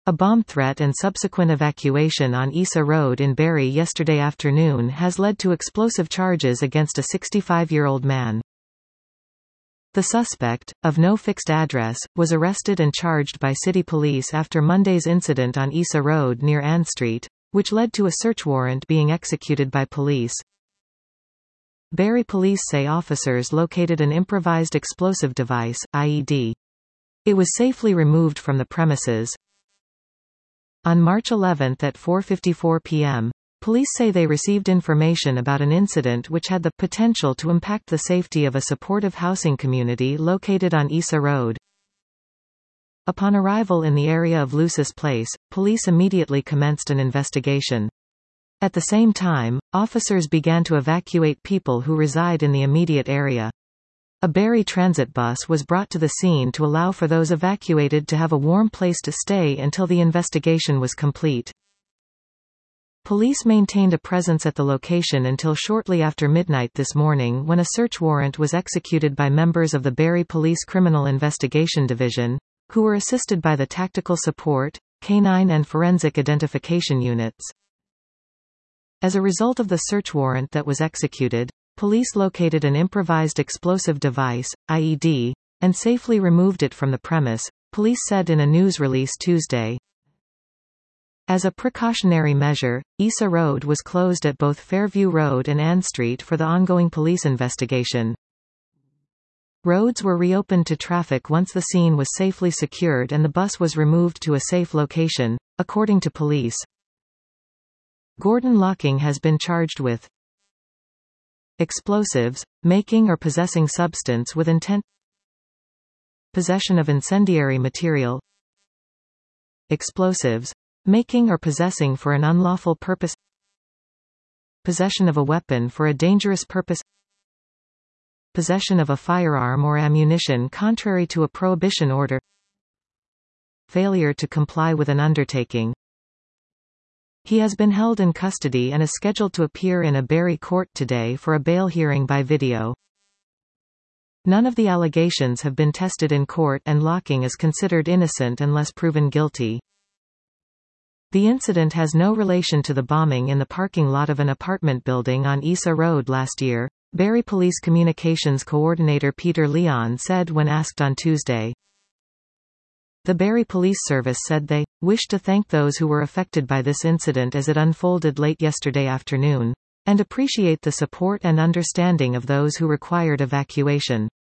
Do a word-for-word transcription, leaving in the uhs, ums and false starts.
A bomb threat and subsequent evacuation on Issa Road in Barry yesterday afternoon has led to explosive charges against a sixty-five-year-old man. The suspect, of no fixed address, was arrested and charged by city police after Monday's incident on Issa Road near Ann Street, which led to a search warrant being executed by police. Barry police say officers located an improvised explosive device, I E D. It was safely removed from the premises. On March eleventh at four fifty-four p m, police say they received information about an incident which had the potential to impact the safety of a supportive housing community located on Issa Road. Upon arrival in the area of Lucis Place, police immediately commenced an investigation. At the same time, officers began to evacuate people who reside in the immediate area. A Barry Transit bus was brought to the scene to allow for those evacuated to have a warm place to stay until the investigation was complete. Police maintained a presence at the location until shortly after midnight this morning when a search warrant was executed by members of the Barry Police Criminal Investigation Division, who were assisted by the Tactical Support, Canine and Forensic Identification Units. As a result of the search warrant that was executed, police located an improvised explosive device, I E D, and safely removed it from the premise, police said in a news release Tuesday. As a precautionary measure, Issa Road was closed at both Fairview Road and Ann Street for the ongoing police investigation. Roads were reopened to traffic once the scene was safely secured and the bus was removed to a safe location, according to police. Gordon Locking has been charged with explosives, making or possessing substance with intent, possession of incendiary material, explosives, making or possessing for an unlawful purpose, possession of a weapon for a dangerous purpose, possession of a firearm or ammunition contrary to a prohibition order, failure to comply with an undertaking. He has been held in custody and is scheduled to appear in a Barry court today for a bail hearing by video. None of the allegations have been tested in court and Locking is considered innocent unless proven guilty. The incident has no relation to the bombing in the parking lot of an apartment building on Issa Road last year, Barry Police Communications Coordinator Peter Leon said when asked on Tuesday. The Barry Police Service said they wish to thank those who were affected by this incident as it unfolded late yesterday afternoon, and appreciate the support and understanding of those who required evacuation.